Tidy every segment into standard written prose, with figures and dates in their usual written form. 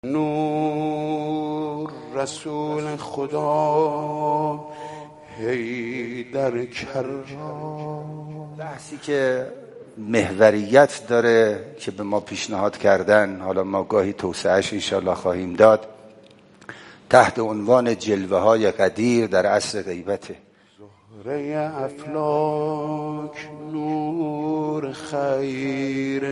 نور رسول خدا حیدر کرام. بحثی که محوریت داره که به ما پیشنهاد کردن، حالا ما گاهی توسعهش انشاءالله خواهیم داد، تحت عنوان جلوه های قدیر در عصر غیبته. زهره افلاک نور خیر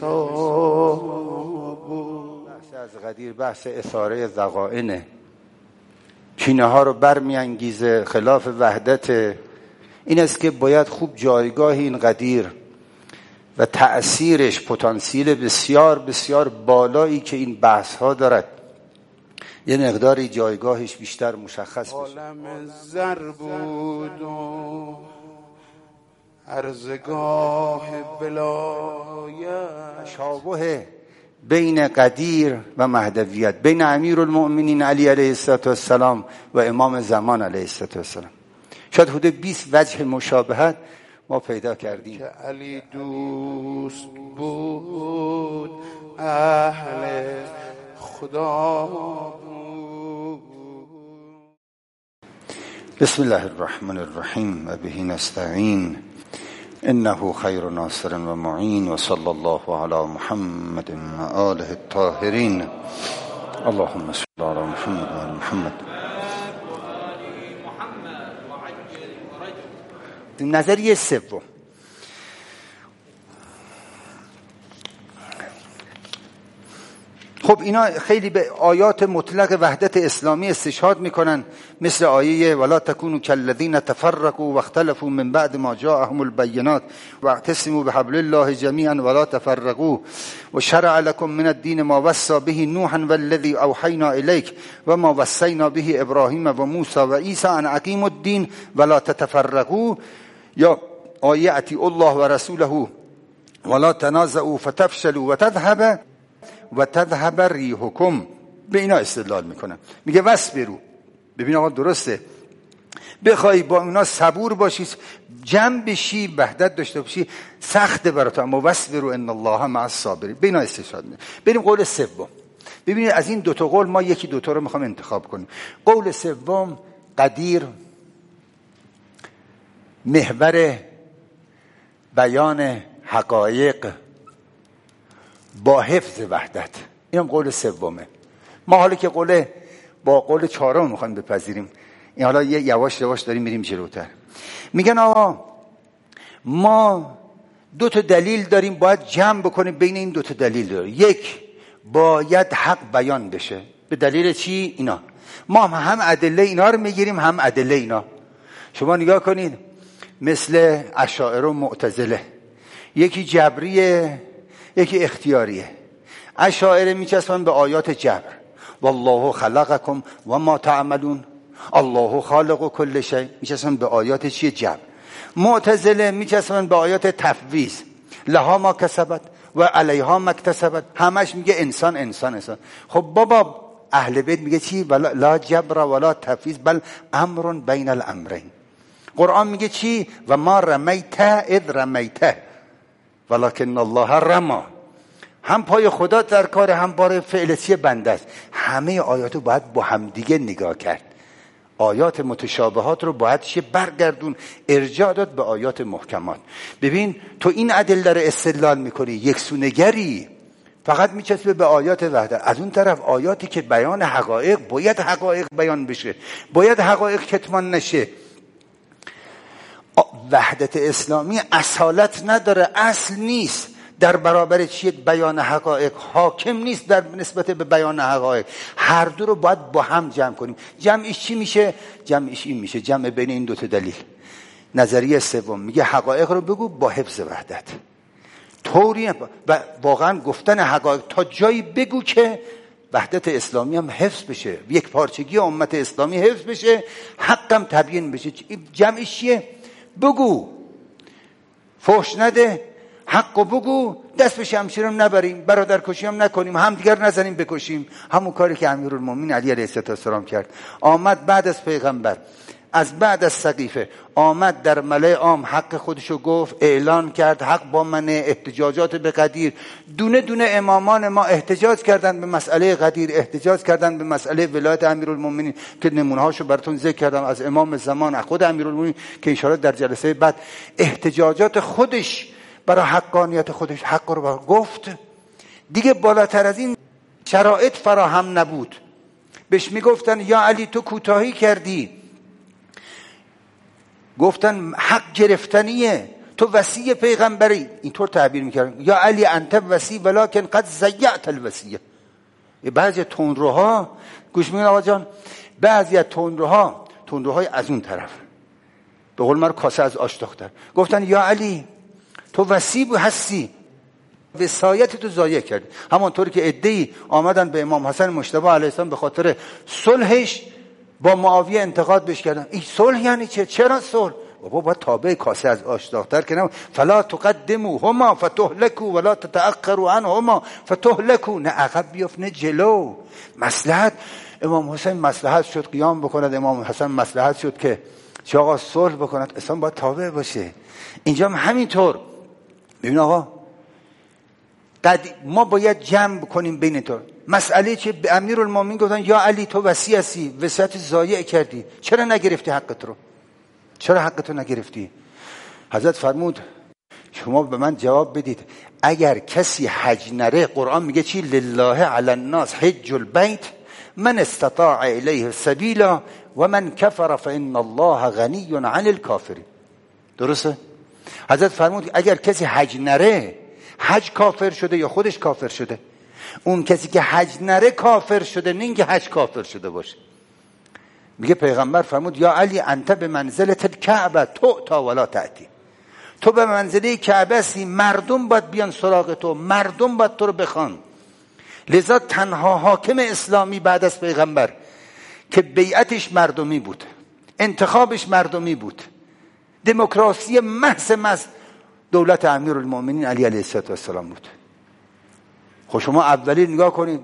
نساب. بحث از قدیر بحث اثاره ذقائنه، کینه ها رو برمیانگیزه، خلاف وحدت. این است که باید خوب جایگاه این قدیر و تأثیرش، پتانسیل بسیار بسیار بالایی که این بحث ها دارد، یه مقداری جایگاهش بیشتر مشخص بشه. عالم زر بود و ارزگاه ولایت، تشابه بین قدیر و مهدویت، بین امیرالمؤمنین علی علیه السلام و امام زمان علیه السلام. شاید حدود 20 وجه مشابهت ما پیدا کردیم. که علی دوست بود اهل خدا بود. بسم الله الرحمن الرحیم و به نستعین انه خیر ناصر و معین و صلی الله علی محمد و آله الطاهرین. اللهم صل علی محمد و آل محمد. نظریه سوم، خب اینا خیلی به آیات مطلق وحدت اسلامی استشهاد میکنن، مثل آیه ولا تکونوا کالذین تفرقوا واختلفوا من بعد ما جاءهم البینات واعتصموا بحبل الله جمیعا ولا تفرقوا وشرع لكم من الدین ما وصى به نوحا والذی اوحینا الیک وما وصینا به ابراهیم و موسی و عیسی ان اقیموا الدین ولا تتفرقوا. یا آیه اطیعوا الله و رسوله ولا تنازعوا فتفشلوا و تذهب ریحکم. به اینا استدلال میکنم، میگه وصبروا. ببین آقا درسته، بخوای با اینا صبور باشی، جمع بشی، وحدت داشته باشی، سخته برات، اما وصبروا ان الله مع الصابرین. به اینا استشهاد میکنم. بریم قول سوم. ببینید از این دوتا قول ما یکی دوتا رو میخوام انتخاب کنیم. قول سوم، قدیر محور بیان حقایق با حفظ وحدت. اینم قول سومه. ما حالا که با قول چهارم میخوایم بپذیریم، این حالا یواش یواش داریم میریم جلوتر. میگن آقا ما دو تا دلیل داریم، باید جمع بکنیم بین این دو تا دلیل داریم. یک، باید حق بیان بشه. به دلیل چی؟ اینا ما هم ادله اینا رو میگیریم، هم ادله اینا. شما نگاه کنید، مثل اشاعره و معتزله، یکی جبریه یکی اختیاریه. اشاعره میچسبن به آیات جبر، والله خلقکم و ما تعملون، الله خالق کل شیء، میچسبن به آیات چیه؟ جبر. معتزله میچسبن به آیات تفویض، لها ما کسبت و علیها ما اکتسبت، همش میگه انسان انسان انسان. خب بابا اهل بیت میگه چی؟ لا جبر ولا تفویض بل امر بین الامرین. قرآن میگه چی؟ و ما رمیت اذ رمیت ولکن الله رما. هم پای خدا در کار، هم بار فعلسی بنده است. همه آیاتو باید با هم دیگه نگاه کرد. آیات متشابهات رو باید برگردون، ارجاع داد به آیات محکمات. ببین تو این ادله رو استدلال میکنی، یکسونگری، فقط میچسبه به آیات وحدت. از اون طرف آیاتی که بیان حقایق، باید حقایق بیان بشه، باید حقایق کتمان نشه. وحدت اسلامی اصالت نداره، اصل نیست در برابر چیه؟ بیان حقایق. حاکم نیست در نسبت به بیان حقایق. هر دو رو باید با هم جمع کنیم. جمعش چی میشه؟ جمعش این میشه، جمع بین این دو تا دلیل. نظریه سوم میگه حقایق رو بگو با حفظ وحدت. طوری و واقعا گفتن حقایق تا جایی بگو که وحدت اسلامی هم حفظ بشه، یک پارچگی امت اسلامی حفظ بشه، حقم تبیین بشه. جمعش چیه؟ بگو، فحش نده، حقو بگو، دست به شمشیر هم نبریم، برادرکشی هم نکنیم، هم دیگر نزنیم بکشیم. همون کاری که امیرالمومنین علی علیه السلام کرد. آمد بعد از پیغمبر از بعد از سقیفه آمد در ملأ عام حق خودشو گفت، اعلان کرد حق با منه، احتجاجات به قدیر. دونه دونه امامان ما احتجاج کردن به مسئله قدیر، احتجاج کردن به مسئله ولایت امیرالمومنین که نمونه‌هاشو براتون ذکر کردم، از امام زمان، از خود امیرالمومنین که ان شاءالله در جلسه بعد احتجاجات خودش برای حقانیت خودش حق رو گفت. دیگه بالاتر از این شرایط فراهم نبود. بهش میگفتن یا علی تو کوتاهی کردی، گفتن حق گرفتنیه، تو وصی پیغمبری، اینطور تعبیر میکردن یا علی انت وصی ولکن قد ضیعت الوصیه. بعضی تندروها گوش میگن آقا جان، بعضی از تندروهای از اون طرف به قول من کاسه از آش دختر، گفتن یا علی تو وصی هستی، وصایت تو ضایع کردی. همانطوری که عده‌ای آمدن به امام حسن مجتبی علیه السلام به خاطر صلحش با معاویه انتقاد بهش کردن. این صلح یعنی چه؟ چرا صلح؟ بابا باید تابع کاسه از آش داغ‌تر کنم. فلا تقدموهما فتهلكوا ولا تتأخروا عنهما فتهلكوا. نه عقب بیفت نه جلو. مصلحت امام حسین مصلحت شد قیام بکند، امام حسن مصلحت شد که چه آقا صلح بکند. اسلام باید تابع باشه. اینجا هم همینطور. ببین آقا ما باید جمع کنیم بین تو. مسئله که به امیرالمومنین گفتن یا علی تو وصی هستی، وصیت ضایع کردی، چرا نگرفتی حقت رو؟ چرا حقت رو نگرفتی؟ حضرت فرمود شما به من جواب بدید، اگر کسی حج نره، قرآن میگه چی؟ لله علی الناس حج البیت من استطاع الیه سبیلا و من کفر فان الله غنی عن الکافرین. درسته؟ حضرت فرمود اگر کسی حج نره، حج کافر شده یا خودش کافر شده؟ اون کسی که حج نره کافر شده، نه اینکه حج کافر شده باشه. میگه پیغمبر فرمود یا علی انت به منزلت الکعبه تؤتا ولا تأتی. تو به منزله کعبه هستی، مردم باید بیان سراغ تو، مردم باید تو رو بخوان. لذا تنها حاکم اسلامی بعد از پیغمبر که بیعتش مردمی بود، انتخابش مردمی بود، دموکراسی محض دولت امیرالمومنین علی علیه السلام بود. خب شما اولی نگاه کنید،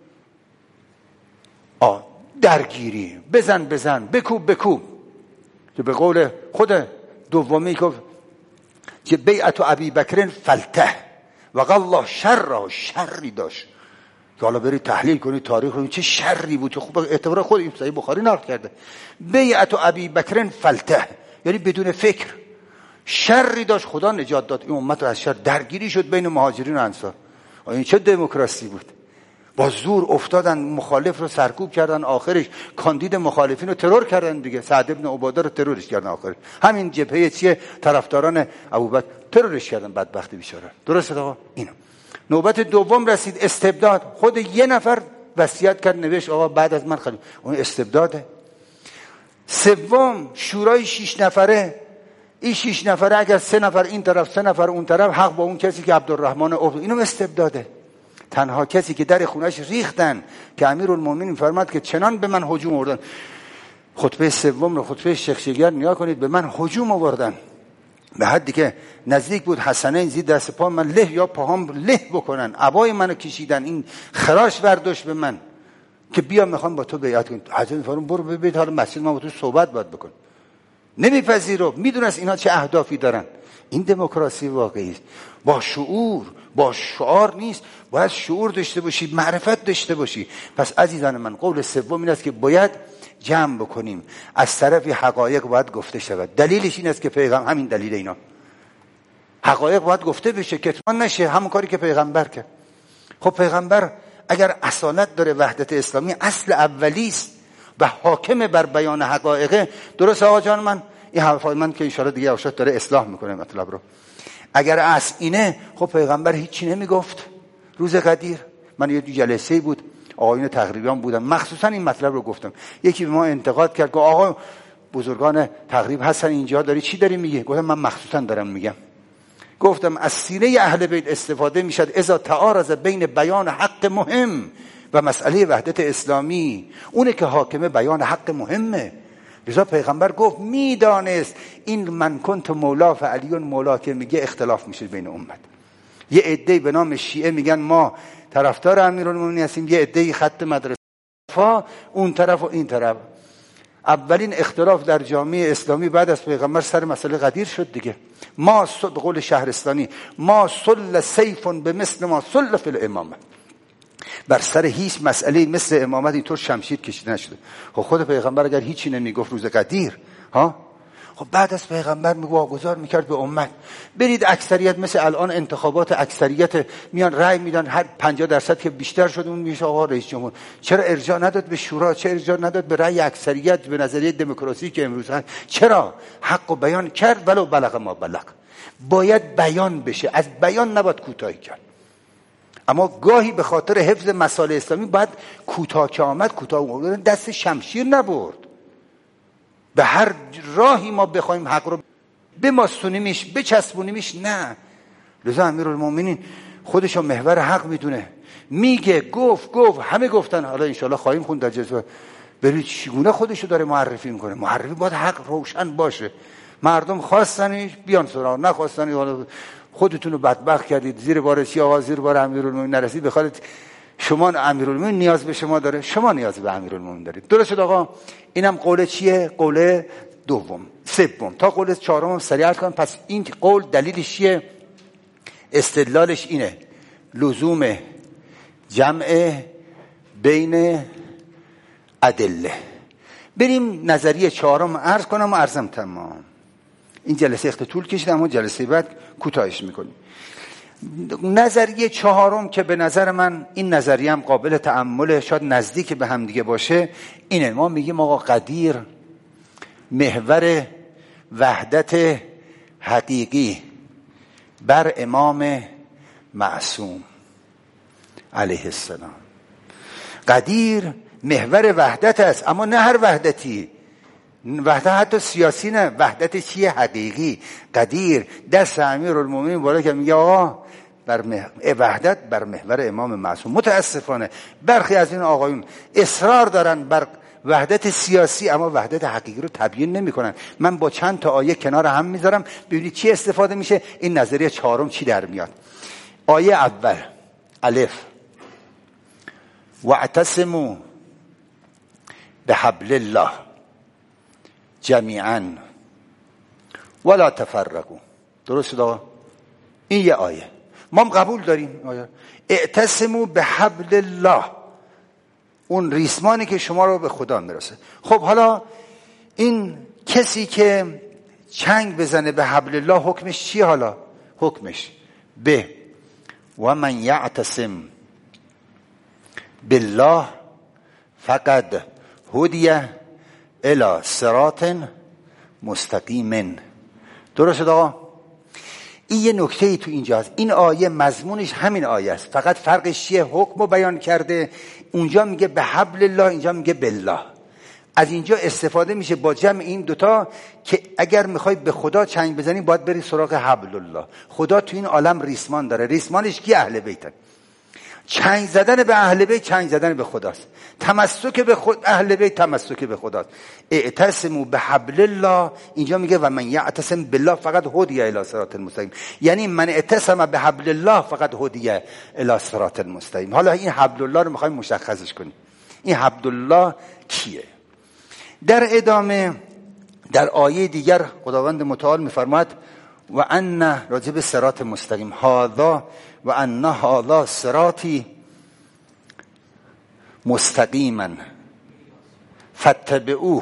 درگیری، بزن بکوب، که به قول خود دومی گفت که بیعت ابی بکر فلته و الله شری داشت که حالا برید تحلیل کنید تاریخ رو چه شری بود. خب اعتبار خود این صحیح بخاری نقل کرده بیعت ابی بکر فلته، یعنی بدون فکر شری داشت، خدا نجات داد این امت رو از شر. درگیری شد بین مهاجرین و انصار. این چه دموکراسی بود؟ با زور افتادن، مخالف رو سرکوب کردن، آخرش کاندید مخالفین رو ترور کردن دیگه. سعد ابن عباده رو ترورش کردن، آخرش همین جبهه چیه طرفداران ابوبکر ترورش کردن، بدبختی بیچاره. درسته آقا؟ اینو نوبت دوم رسید، استبداد. خود یه نفر وصیت کرد نوشت آقا بعد از من خلیفه، اون استبداده. سوم شورای 6 نفره. این 6 نفره اگر 3 نفر این طرف 3 نفر اون طرف، حق با اون کسی که عبدالرحمن عوف، اینو استبداده. تنها کسی که در خونش ریختن که امیرالمومنین فرماد که چنان به من هجوم آوردن. خطبه سوم رو خطبه شیخ شجر نگاه کنید، به من هجوم آوردن به حدی که نزدیک بود حسنین زید دست پا من له یا پاهام له بکنن، عبای منو کشیدن، این خراش برداشت به من که بیا میخوام با تو بیعت کنم. حضرت فرمود برو ببین حالا مسجد ما با تو صحبت باید بکن. نمیپذیرو، میدونست اینا چه اهدافی دارن. این دموکراسی واقعی است، با شعور، با شعار نیست. باید شعور داشته باشی، معرفت داشته باشی. پس عزیزان من قول سوم این است که باید جمع بکنیم، از طرفی حقایق باید گفته شود. دلیلش این است که پیغمبر، همین دلیل اینا، حقایق باید گفته بشه، کتمان نشه، همون کاری که پیغمبر کرد. خب پیغمبر اگر اصالت داره، وحدت اسلامی اصل اولی است و حاکم بر بیان حقایق. درست آقا جان؟ من این حرفای من که ان شاء الله دیگه اوشات داره اصلاح میکنه مطلب رو، اگر اصل اینه خب پیغمبر هیچی نمیگفت. روز قدیر من یه جلسه بود، آقایون تقریبیان بودن، مخصوصا این مطلب رو گفتم. یکی به ما انتقاد کرد که آقا بزرگان تقریب هستن اینجا، داری چی داری میگی؟ گفتم من مخصوصا دارم میگم. گفتم از سینه اهل بیت استفاده میشد اذا تعارض بین بیان حق مهم و مسئله وحدت اسلامی، اونه که حاکم بیان حق مهمه. لذا پیغمبر گفت میدانست این من کنت مولا فعلیون مولا که میگه اختلاف میشه بین امت. یه عده به نام شیعه میگن ما طرفدار امیرالمومنین هستیم، یه عده خط مدرسه اون طرف و این طرف. اولین اختلاف در جامعه اسلامی بعد از پیغمبر سر مسئله غدیر شد دیگه. ما به قول شهرستانی ما صل سیف به مثل ما صل فی الامامه، بر سر هیچ مسئله مثل امامت اینطور شمشیر کشیده نشده. خود پیغمبر اگر هیچی نمیگفت روز غدیر خب بعد از پیغمبر واگذار میکرد به امت. برید اکثریت مثل الان انتخابات اکثریت میان رأی میدن، هر 50% که بیشتر شد اون میشه آقا رئیس جمهور. چرا ارجاع نداد به شورا؟ چرا ارجاع نداد به رأی اکثریت، به نظریه دموکراسی که امروز هست؟ چرا؟ حق و بیان کرد ولو بلغ ما بلغ. باید بیان بشه، از بیان نباید کوتاهی کرد. اما گاهی به خاطر حفظ مصالح اسلامی باید کوتاه که آمد کوتاه، دست شمشیر نبرد. به هر راهی ما بخوایم حق رو بماستونیمش بچسبونیمش، نه. لذا امیرالمومنین خودشو محور حق میدونه، میگه گفت همه گفتن. حالا انشالله خواهیم خوند در جلسه. برید چگونه خودشو داره معرفی میکنه. معرفی باید حق روشن باشه. مردم خواستنش بیان سراغ، نخواستنش حالا خودتون رو بدبخت کردید، زیر بار چی آقا زیر بار امیرالمومنین نرسید، بخواید شما امیرالمومنین نیاز به شما داره، شما نیاز به امیرالمومنین دارید. درست شد آقا؟ اینم قول چیه؟ قول سوم. تا قول چهارم سریع کنم. پس این قول دلیلش چیه؟ استدلالش اینه لزوم جمع بین ادله. بریم نظریه چهارم عرض کنم و عرضم تمام. این جلسه طول کشید اما جلسه بعد کوتاهش میکنیم. نظریه چهارم که به نظر من این نظریه هم قابل تأمل، شاید نزدیک به هم دیگه باشه، اینه. ما میگیم آقا قدیر محور وحدت حقیقی بر امام معصوم علیه السلام. قدیر محور وحدت است، اما نه هر وحدتی. وحدت حتی سیاسی نه، وحدت چیه؟ حقیقی. قدیر دست امیرالمومنین بالا که میگه آقا وحدت بر محور امام معصوم. متاسفانه برخی از این آقایون اصرار دارن بر وحدت سیاسی اما وحدت حقیقی رو تبیین نمی‌کنن. من با چند تا آیه کنار هم میذارم ببینید چی استفاده میشه. این نظریه چهارم چی در میاد؟ آیه اول الف واعتصموا بحبل الله جمیعا ولا تفرقوا. درست شد؟ این یه آیه ما هم قبول داریم. اعتصموا بحبل الله، اون ریسمانی که شما رو به خدا میرسه. خب حالا این کسی که چنگ بزنه به حبل الله حکمش چی؟ حالا حکمش به و من یعتصم بالله فقد هدی الی صراط مستقیم. درست شد آقا؟ این یه نکته ای تو اینجا هست. این آیه مضمونش همین آیه است، فقط فرقش چیه؟ حکم رو بیان کرده. اونجا میگه به حبل الله، اینجا میگه بالله. از اینجا استفاده میشه با جمع این دوتا که اگر میخوای به خدا چنگ بزنی باید بری سراغ حبل الله. خدا تو این عالم ریسمان داره. ریسمانش کی؟ اهل بیت. چنگ زدن به اهل بیت چنگ زدن به خداست. تمسک به اهل بیت تمسک به خداست. اعتصموا بحبل الله، اینجا میگه و من یعتصم بالله فقط هدی الی صراط المستقیم. یعنی من اعتصم بحبل الله فقط هدی الی صراط المستقیم. حالا این حبل الله رو میخوایم مشخصش کنیم. این حبل الله کیه؟ در ادامه در آیه دیگر خداوند متعال میفرماید و ان راجب صراط مستقیم هذا و ان هذا صراطی مستقیما فاتبعوه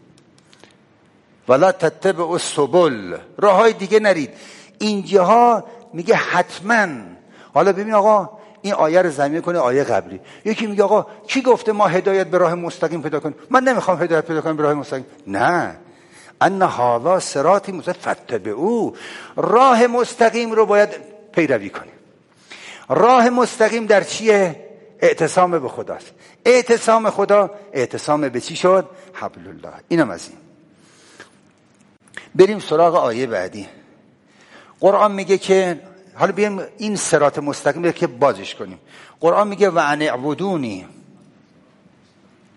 ولا تتبعوا السبل. راههای دیگه نرید. اینجاها میگه حتما. حالا ببین آقا این آیه رو ضمیمه کنه آیه قبلی. یکی میگه آقا کی گفته ما هدایت به راه مستقیم پیدا کنیم؟ من نمیخوام هدایت پیدا کنم به راه مستقیم. نه، ان هذا صراطی مستقیم فاتبعوه. راه مستقیم رو باید پیروی کنیم. راه مستقیم در چیه؟ اعتصام به خداست. اعتصام خدا اعتصام به چی شد؟ حبل الله. اینم از این. بریم سراغ آیه بعدی. قرآن میگه که حالا بیایم این صراط مستقیم رو که بازش کنیم. قرآن میگه و ان اعبدونی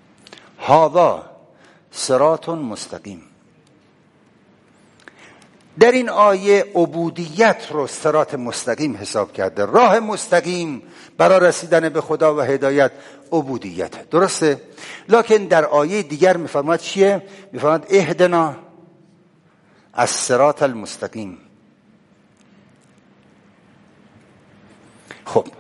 هذا صراط مستقیم. در این آیه عبودیت رو صراط مستقیم حساب کرده. راه مستقیم برای رسیدن به خدا و هدایت عبودیت، درسته؟ لکن در آیه دیگر میفرماید چیه؟ میفرماید اهدنا الصراط المستقیم. خب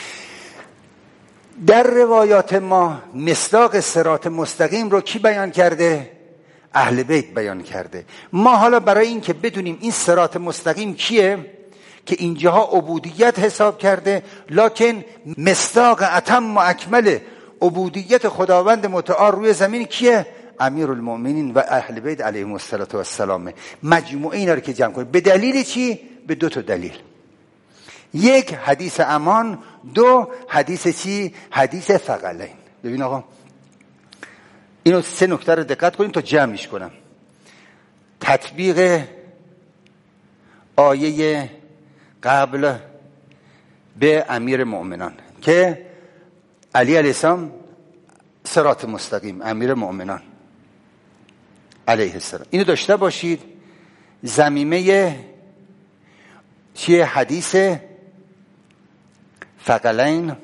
در روایات ما مصداق صراط مستقیم رو کی بیان کرده؟ اهل بیت بیان کرده. ما حالا برای این که بدونیم این صراط مستقیم کیه که اینجاها عبودیت حساب کرده، لکن مصداق اتم و اکمل عبودیت خداوند متعال روی زمین کیه؟ امیرالمؤمنین و اهل بیت علیهم السلام. مجموعه اینا رو که جمع کنیم به دلیل چی؟ به دو تا دلیل. یک، حدیث امان. دو، حدیث چی؟ حدیث ثقلین. ببین آقا اینو سه نکته رو دقت کنیم تا جمعش کنم. تطبیق آیه قبل به امیر مؤمنان که علی علیه السلام صراط مستقیم، امیر مؤمنان علیه السلام، اینو داشته باشید. ضمیمه چیه؟ حدیث ثقلین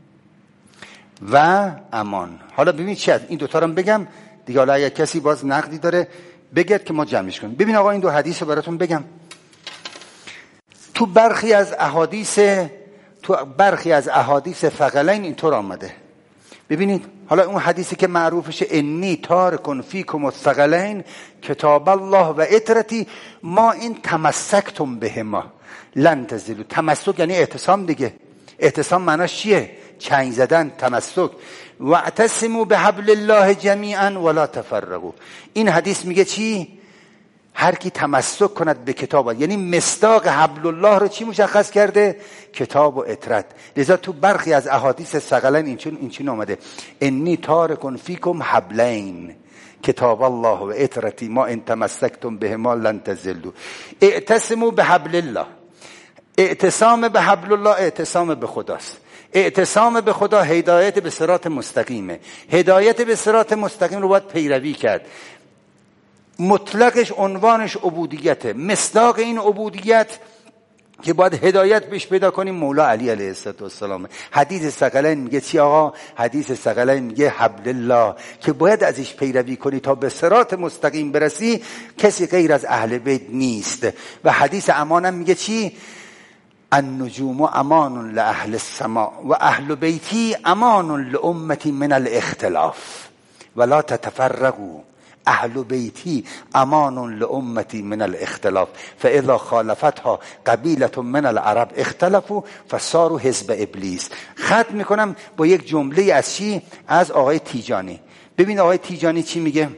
و امان. حالا ببینید چی هست، این دوتا رو بگم دیگه، حالا اگر کسی باز نقدی داره بگید که ما جمعش کنیم. ببین آقا این دو حدیث رو براتون بگم. تو برخی از احادیث ثقلین اینطور آمده. ببینید حالا اون حدیثی که معروفش انی تارکن فیکم الثقلین کتاب الله و اطرتی ما این تمسکتم بهما لن تزلوا. تمسک یعنی اعتصام دیگه. اعتصام معناش چیه؟ چنگ زدن، تمسک. واعتصموا بحبل الله جمیعا ولا تفرقوا. این حدیث میگه چی؟ هر کی تمسک کند به کتاب، یعنی مصداق حبل الله رو چی مشخص کرده؟ کتاب و اطرت. لذا تو برخی از احادیث ثقلین این چون اومده انی تارکن فیکم حبلین کتاب الله و اطرتی ما ان تمسکتم بهما لن تضلوا. اعتصموا بحبل الله. اعتصام به حبل الله اعتصام به خداست. اعتصام به خدا هدایت به صراط مستقیمه. هدایت به صراط مستقیم رو باید پیروی کرد. مطلقش عنوانش عبودیته. مصداق این عبودیت که باید هدایت بهش پیدا کنیم مولا علی علیه السلام. حدیث ثقلین میگه چی آقا؟ حدیث ثقلین میگه حبل الله که باید ازش پیروی کنی تا به صراط مستقیم برسی. کسی غیر از اهل بیت نیست. و حدیث امانم میگه چی؟ النجوم امان لاهل السماء و اهل بیتی امان لامتی من الاختلاف ولا تتفرقوا. اهل بیتی امان لامتی من الاختلاف فاذا خالفتها قبیله من العرب اختلفوا فصاروا حزب ابلیس. ختم میکنم با یک جمله از چی؟ از آقای تیجانی. ببین آقای تیجانی چی میگه؟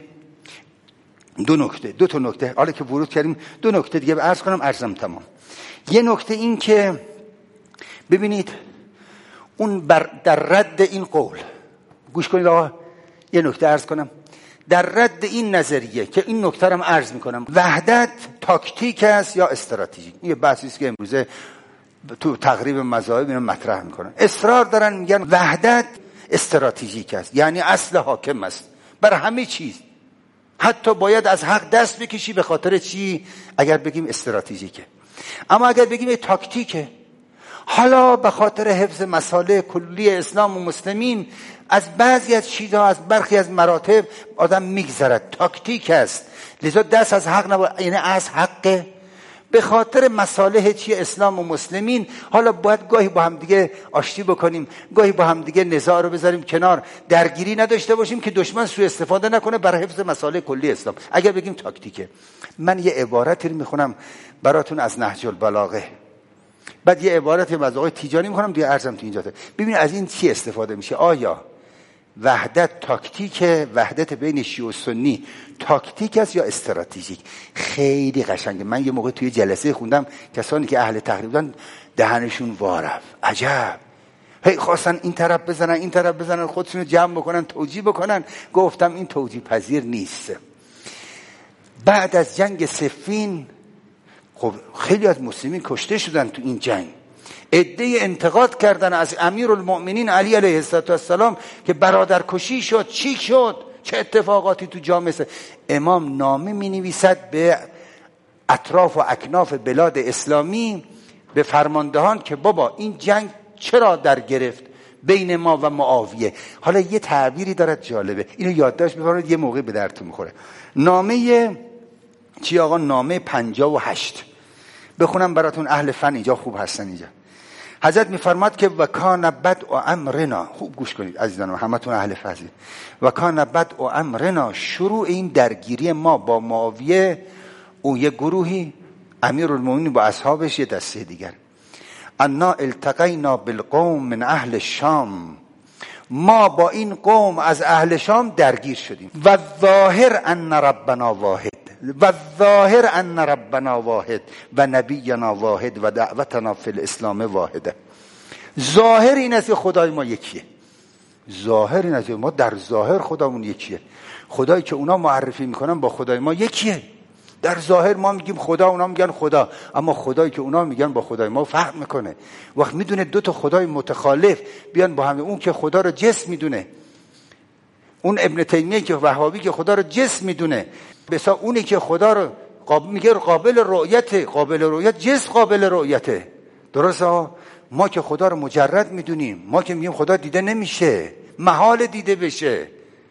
دو تا نکته حالا که ورود کردیم، دو نکته دیگه عرض کنم، عرضم تمام. یه نکته این که ببینید اون در رد این قول گوش کنید آقا، یه نکته عرض کنم در رد این نظریه که این نکته رو عرض میکنم. وحدت تاکتیک است یا استراتژیک؟ این بحثی است که امروزه تو تقریب مذاهب اینو مطرح میکنن. اصرار دارن میگن وحدت استراتژیک است، یعنی اصل حاکم است بر همه چیز. حتی باید از حق دست بکشی. به خاطر چی؟ اگر بگیم استراتژیکه. اما اگر بگیم تاکتیکه، حالا به خاطر حفظ مصالح کلی اسلام و مسلمین از بعضی از چیزها، از برخی از مراتب آدم میگذرد. تاکتیک است. لذا دست از حق نباید، یعنی از حق به خاطر مصالح چی اسلام و مسلمین. حالا باید گاهی با هم دیگه آشتی بکنیم، گاهی با هم دیگه نزاع رو بذاریم کنار، درگیری نداشته باشیم که دشمن سوء استفاده نکنه برای حفظ مصالح کلی اسلام. اگر بگیم تاکتیکه. من یه عبارتی رو میخونم براتون از نهج البلاغه، بعد یه عبارتی از آقای تیجانی میخونم دیگه عرضم تو اینجا. ببین از این چی استفاده میشه. آیا وحدت تاکتیک، وحدت بین شیعه و سنی تاکتیک است یا استراتژیک؟ خیلی قشنگه. من یه موقع توی جلسه خوندم کسانی که اهل تحریف بودن دهنشون وارف. عجب، هی خواستن این طرف بزنن خودشونو جمع بکنن، توجیه بکنن. گفتم این توجیه پذیر نیست. بعد از جنگ صفین خب خیلی از مسلمین کشته شدن تو این جنگ. عده انتقاد کردن از امیرالمؤمنین علی علیه السلام که برادر کشی شد، چی شد، چه اتفاقاتی تو جامعه. امام نامه می نویسد به اطراف و اکناف بلاد اسلامی به فرماندهان که بابا این جنگ چرا در گرفت بین ما و معاویه. حالا یه تعبیری دارد جالبه، اینو یادداشت بفرمایید، یه موقع به درتون میخوره. نامه چی آقا؟ نامه 58 بخونم براتون، اهل فن اینجا خوب هستن. اینجا حضرت میفرماد که و کان بدء امرنا، خوب گوش کنید عزیزان، همتون اهل فضل. و کان بدء امرنا، شروع این درگیری ما با معاویه، او یه گروهی، امیرالمومنین با اصحابش یه دسته دیگر، انا التقینا بالقوم من اهل الشام، ما با این قوم از اهل شام درگیر شدیم. و ظاهر ان ربنا واحد، و ظاهر ان ربنا واحد و نبینا واحد و دعوتنا فی الاسلام واحده. ظاهر این است که خدای ما یکیه، ظاهر این است که ما در ظاهر خدامون یکیه. خدایی که اونا معرفی میکنن با خدای ما یکیه. در ظاهر ما میگیم خدا، اونا میگن خدا، اما خدایی که اونا میگن با خدای ما فرق میکنه. وقت میدونه دو تا خدای متخالف بیان با هم، اون که خدا رو جسم میدونه، اون ابن تیمیه که وهابی که خدا رو جسم میدونه، بسا اونی که خدا رو میگه قابل رؤیت، قابل رؤیت جسم قابل رؤیته. درسته؟ ما که خدا رو مجرد میدونیم، ما که میگیم خدا دیده نمیشه، محال دیده بشه.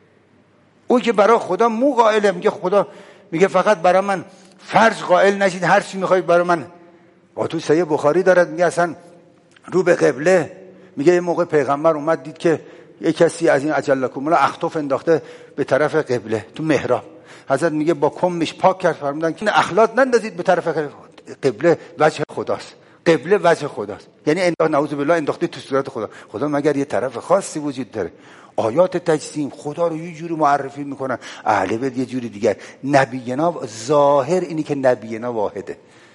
اون که برای خدا مو قائله، میگه خدا، میگه فقط برای من فرض قائل نشید، هر چی میخواید برای من. با تو صحیح بخاری دارد میگه اصلا رو به قبله، میگه یه موقع پیغمبر اومد دید که یه کسی از این اجلکم الله اختاف انداخته به طرف قبله تو محراب. حضرت میگه با کمش پاک کرد، فرمودن که اخلاط نندازید به طرف قبله، وجه خداست، قبله وجه خداست. یعنی نعوذ بالله انداخته تو صورت خدا. خدا مگر یه طرف خاصی وجود داره؟ آیات تجسیم خدا رو یه جوری معرفی میکنن، اهل بیت یه جوری دیگر. نبینا ظاهر اینی که نبینا واحده.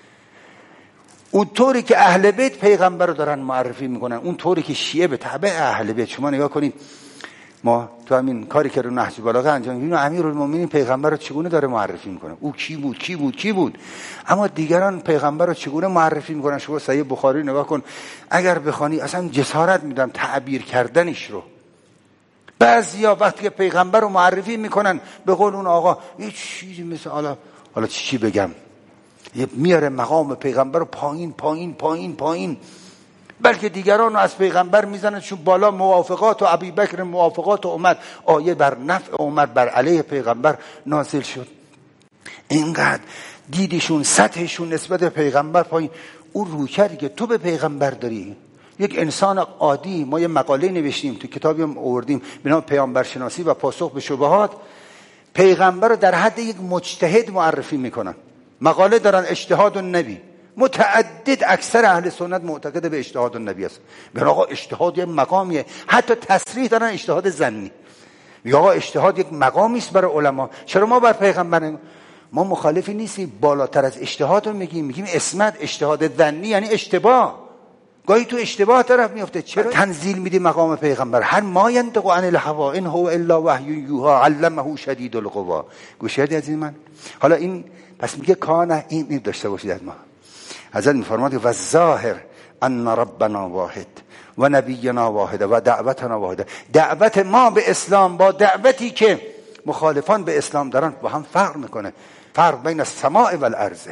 اون طوری که اهل بیت پیغمبر رو دارن معرفی میکنن، اون طوری که شیعه به تبع اهل بیت. شما نگاه کنید، ما تو همین کاری که رو نهج البلاغه انجام میدیم، امیرالمومنین پیغمبر رو چگونه داره معرفی میکنه، او کی بود کی بود کی بود. اما دیگران پیغمبر رو چگونه معرفی میکنن. شما صحیح بخاری نگاه کن، اگر بخوانی اصلا جسارت میدم تعبیر کردنش رو. بعضیا وقتی که پیغمبر رو معرفی میکنن به قول اون آقا یه چیزی مثل حالا چی بگم، میاره مقام پیغمبر رو پایین پایین پایین پایین، بلکه دیگران رو از پیغمبر میزنن چون بالا. موافقات و ابوبکر، موافقات و عمر، آیه بر نفع عمر بر علیه پیغمبر نازل شد. اینقدر دیدشون، سطحشون نسبت به پیغمبر پایین. اون روکردی که تو به پیغمبر داری، یک انسان عادی. ما یه مقاله نوشتیم تو کتابی هم آوردیم به نام پیامبرشناسی و پاسخ به شبهات، پیغمبر رو در حد یک مجتهد معرفی میکنن. مقاله دارن اجتهاد النبی، متعدد اکثر اهل سنت معتقد به اجتهاد النبی است. میگن آقا اجتهاد یک مقامیه، حتی تصریح دارن اجتهاد ظنی. میگن آقا اجتهاد یک مقامی است برای علما. چرا ما بر پیغمبر ما مخالفی نیستیم، بالاتر از اجتهاد رو میگیم اسمت. اجتهاد ظنی یعنی اشتباه، گاهی تو اشتباه طرف میفته. چرا تنزیل میدی مقام پیغمبر؟ هر ما ينطق عن الهوا ان هو الا وحی یوحی علمه شدید القوا. گوش کردی از این من؟ حالا این پس میگه کانه این داشته باشید از ما. حضرت میفرماد و ظاهر ان ربنا واحد و نبینا واحد و دعوتنا واحد. دعوت ما به اسلام با دعوتی که مخالفان به اسلام دارن با هم فرق میکنه. فرق بین السماء و الارض.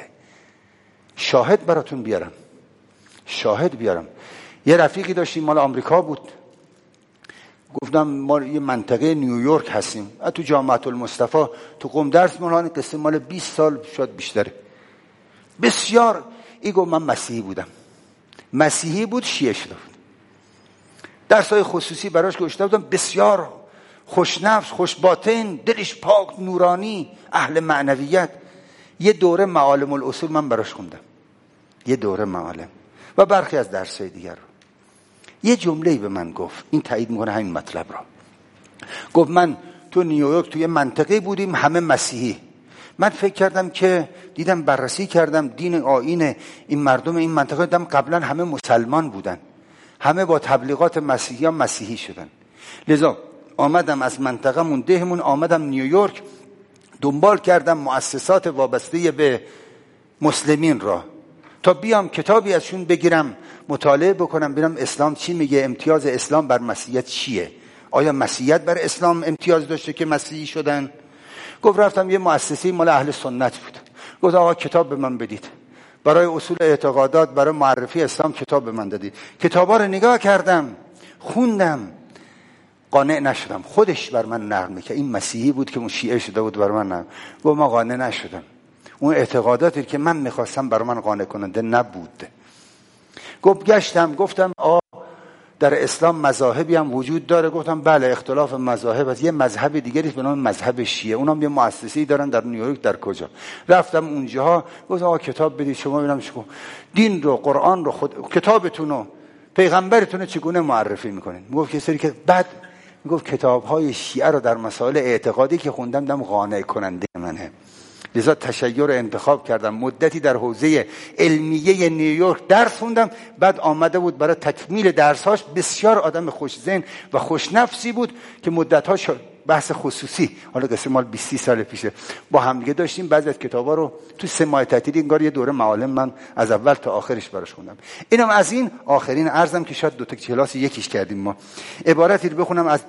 شاهد براتون بیارم، شاهد بیارم. یه رفیقی داشتیم مال آمریکا بود، گفتم ما یه منطقه نیویورک هستیم، تو جامعه المصطفی تو قم درس می‌خونن، قصه مال 20 سال شد بیشتره. بسیار ایگو من مسیحی بودم، مسیحی بود، شیعه شده بود. درس‌های خصوصی براش گذاشته بودم، بسیار خوشنفس، خوش باطن، دلش پاک، نورانی، اهل معنویت. یه دوره معالم الاصول من براش خوندم، یه دوره معالم و برخی از درس‌های دیگر رو. یه جمله‌ای به من گفت، این تایید میکنه همین مطلب را. گفت من تو نیویورک توی منطقه بودیم همه مسیحی. من فکر کردم که دیدم بررسی کردم دین آیین این مردم این منطقه، دیدم قبلا همه مسلمان بودن، همه با تبلیغات مسیحی ها مسیحی شدن. لذا آمدم از منطقه مون دهمون آمدم نیویورک، دنبال کردم مؤسسات وابسته به مسلمین را تا بیام کتابی ازشون بگیرم مطالعه بکنم، ببینم اسلام چی میگه، امتیاز اسلام بر مسیحیت چیه، آیا مسیحیت بر اسلام امتیاز داشته که مسیحی شدن. گفت رفتم یه مؤسسه مال اهل سنت بود، گفت آقا کتاب به من بدید، برای اصول اعتقادات، برای معرفی اسلام کتاب به من دادید. کتابا رو نگاه کردم، خوندم، قانع نشدم. خودش بر من نقل میکنه، این مسیحی بود که اون شیعه شده بود، بر من نقل گفت ما قانع نشدم، اون اعتقاداتی که من میخواستم بر من قانع کننده نبود. گفت گشتم، گفتم در اسلام مذاهبی هم وجود داره؟ گفتم بله، اختلاف مذاهب هست. یه مذهب دیگری به نام مذهب شیعه، اونم یه مؤسسه‌ای دارن در نیویورک، در کجا. رفتم اونجاها، گفتم آقا کتاب بدید شما ببینم چیکار، دین رو، قرآن رو، خود کتابتون رو، پیغمبرتون رو چگونه معرفی میکنین؟ میگفت کسایی که بعد میگفت کتاب‌های شیعه رو در مسائل اعتقادی که خوندم دم قانع کننده منه، لذا تشیع رو انتخاب کردم. مدتی در حوزه علمیه نیویورک درس خوندم، بعد آمده بود برای تکمیل درسهاش. بسیار آدم خوش‌ذهن و خوشنفسی بود که مدت‌ها بحث خصوصی، حالا قصه مال 20 سال پیشه، با هم دیگه داشتیم. بعضی از کتابا رو تو 3 ماه تعطیلی انگار یه دوره معالم من از اول تا آخرش براش خوندم. اینم از این آخرین عرضم که شاید 2 تا کلاس یکیش کردیم ما. عبارتی رو بخونم از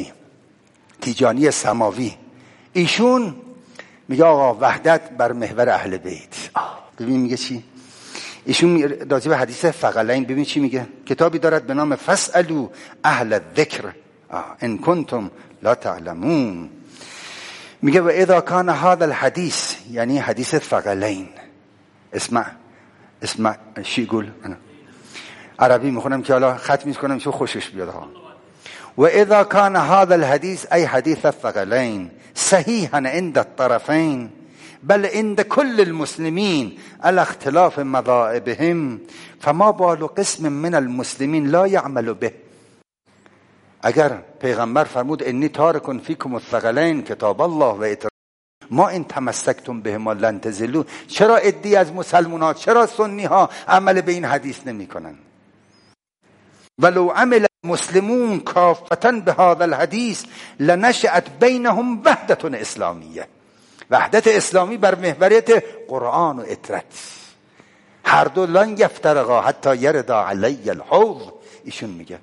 تیجانی سماوی. ایشون میگه آقا وحدت بر محور اهل بیت. ببین میگه چی؟ ایشون راجع به حدیث ثقلین ببین چی میگه. کتابی دارد به نام فاسالوا اهل الذکر ان کنتم لا تعلمون. میگه و اذا کان هذا الحدیث، یعنی حدیث ثقلین، اسمع چی گل، عربی میخونم که حالا ختم میکنم چون خوشش بیاد ها. و اذا کان هذا الحديث ای حدیث الثقلین صحیحا عند الطرفین بل عند كل المسلمین على اختلاف مذاهبهم فما بال قسم من المسلمین لا يعمل به. اگر پیغمبر فرمود انی تارک فیکم الثقلین کتاب الله و اتر ما ان تمسکتم بهما لن تضلوا، چرا عدی از مسلمان‌ها، چرا سنی ها عمل به این حدیث نمی‌کنن؟ ولو عمل مسلمون کافتا به هذا الحدیث لنشأت بینهم وحدت اسلامیه. وحدت اسلامی بر محوریت قرآن و اطرت، هر دو لن یفترقا حتی یردا علی الحوض. ایشون میگه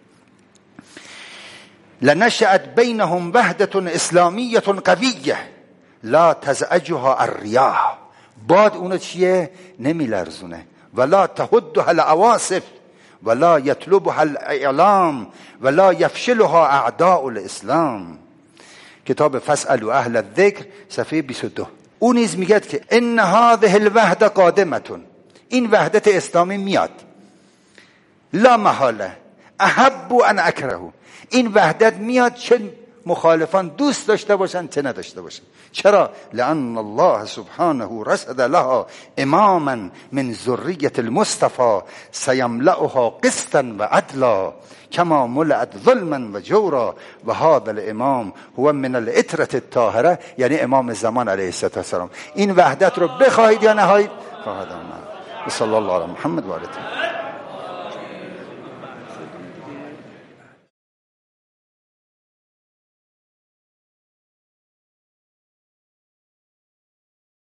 لنشأت بینهم وحدت اسلامیه قویه لا تزعجها الریاح، باد اونو چیه نمیلرزونه، ولا تهدها العواصف ولا یطلبها الاعلام ولا یفشلها اعداء الاسلام. کتاب فاسالوا اهل الذکر صفحه 22. اون نیز میگه که ان هذه الوحده قادمه، این وحدت اسلامی میاد، لا محاله احب ان اکره، این وحدت میاد چه مخالفان دوست داشته باشن چه نداشته باشن. چرا؟ لان الله سبحانه رصد لها اماما من ذریه المصطفى سیملأها قسطا و عدلا کما ملأت ظلما و جورا و هذا الامام هو من العترة الطاهره، یعنی امام زمان علیه السلام. این وحدت رو بخواهید یا نخواهید؟ خواهد. صلی الله علی محمد و آله.